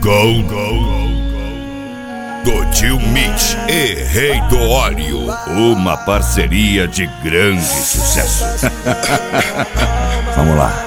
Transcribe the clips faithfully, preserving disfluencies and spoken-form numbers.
Gol, gol do tio Mitch e Rei do Óleo, uma parceria de grande sucesso. Vamos lá.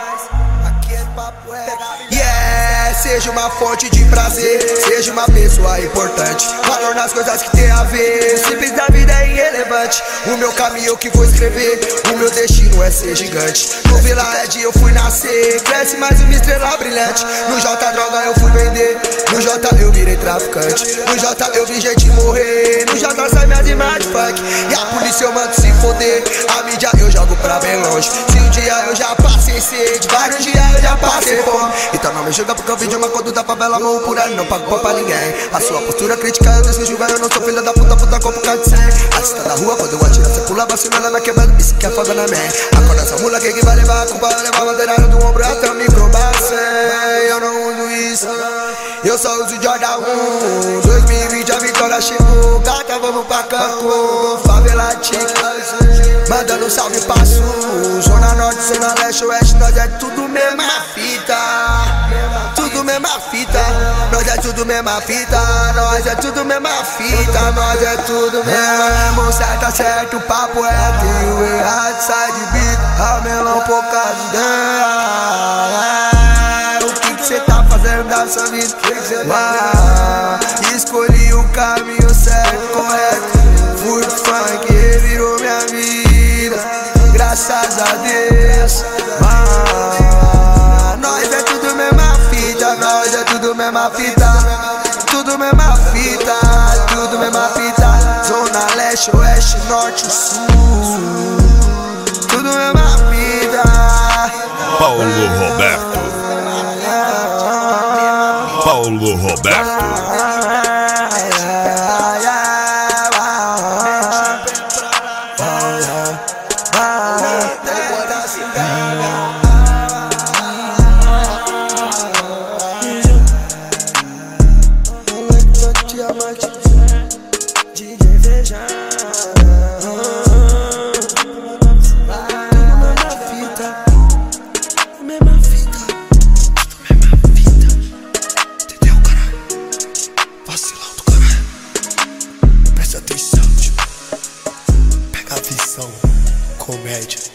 Seja uma fonte de prazer, seja uma pessoa importante. Valor nas coisas que tem a ver, simples da vida é irrelevante. O meu caminho eu que vou escrever, o meu destino é ser gigante. No Vila Red eu fui nascer, cresce mais uma estrela brilhante. No J droga eu fui vender, no J eu virei traficante. No J eu vi gente morrer, no J sai minhas imagens funk. E a polícia eu mando se foder, a mídia eu jogo pra bem longe. Se um dia eu já passei sede, vários dias eu já passei fome. Então não me julga porque eu vi de uma conduta favela, morro por aí, não pago pau pra ninguém. A sua postura crítica eu deixo julgar, eu não sou filha da puta, puta com por de cem. Assista da rua, quando eu atiro, você pula, vacina na quebrada, isso que é foda na mente. Acorda essa mula que, que vai levar a culpa, levar a bandeira do ombro até o microbase. Eu não uso isso, eu só uso Jordan um. dois mil e vinte a vitória chegou, gata, vamos pra Cancún. Favela tica, mandando um salve pra sul. Zona Norte, Zona Leste, Oeste, nós é tudo mesma fita. Tudo mesma fita, nós é tudo mesma fita, nós é tudo mesma fita, nós é tudo mesmo. Certo tá certo, o papo é e o errado sai de bico, a melão poucas ideias. O que que cê tá fazendo da sua vida? O que que cê tá fazendo? Escolhi o caminho certo, correto. Fui pro funk e virou minha vida, graças a Deus. Nós é tudo mesma fita, nós é tudo mesma fita, tudo mesma fita, tudo mesma fita. Zona Leste, Oeste, Norte, Sul, tudo mesma fita. Paulo Roberto, Paulo Roberto. D J Feijão, mesma fita, mesma fita, mesma fita, entendeu, caralho? Vacilão do caralho, presta atenção, tio. Pega a visão, comédia.